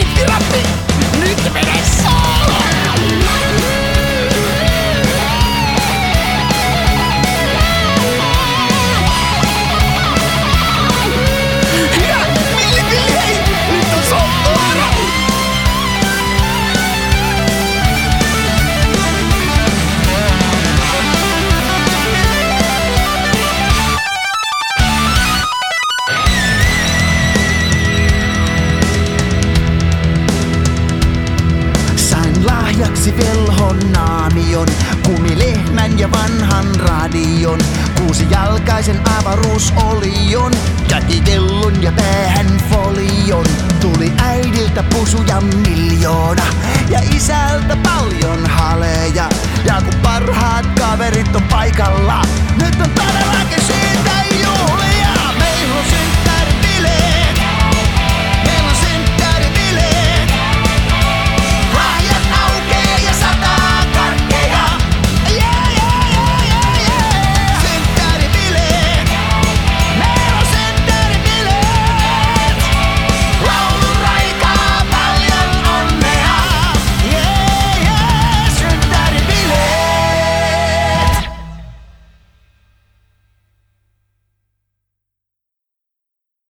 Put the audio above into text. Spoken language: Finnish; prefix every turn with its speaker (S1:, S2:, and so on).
S1: Hittirappi, nyt mene sooloon! Ja Villi, hei! Nyt on sooloora!
S2: Lahjaksi velhon naamion, kumilehmän ja vanhan radion, kuusijalkaisen avaruusolion, käkikellon ja päähän folion. Tuli äidiltä pusuja miljoona ja isältä paljon haleja. Ja kun parhaat kaverit on paikalla, nyt on todella